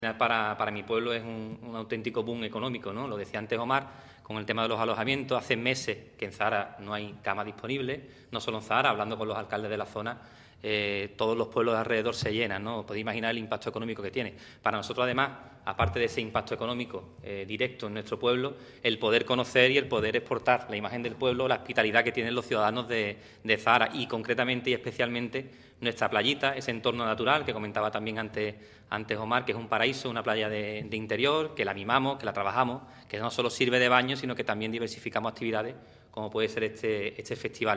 Para mi pueblo es un auténtico boom económico, ¿no? Lo decía antes Omar, con el tema de los alojamientos. Hace meses que en Zahara no hay cama disponible, no solo en Zahara, hablando con los alcaldes de la zona, todos los pueblos de alrededor se llenan, ¿no? Podéis imaginar el impacto económico que tiene. Para nosotros, además, aparte de ese impacto económico directo en nuestro pueblo, el poder conocer y el poder exportar la imagen del pueblo, la hospitalidad que tienen los ciudadanos de Zahara y, concretamente y especialmente, nuestra playita, ese entorno natural que comentaba también antes Omar, que es un paraíso, una playa de interior, que la mimamos, que la trabajamos, que no solo sirve de baño, sino que también diversificamos actividades, como puede ser este festival.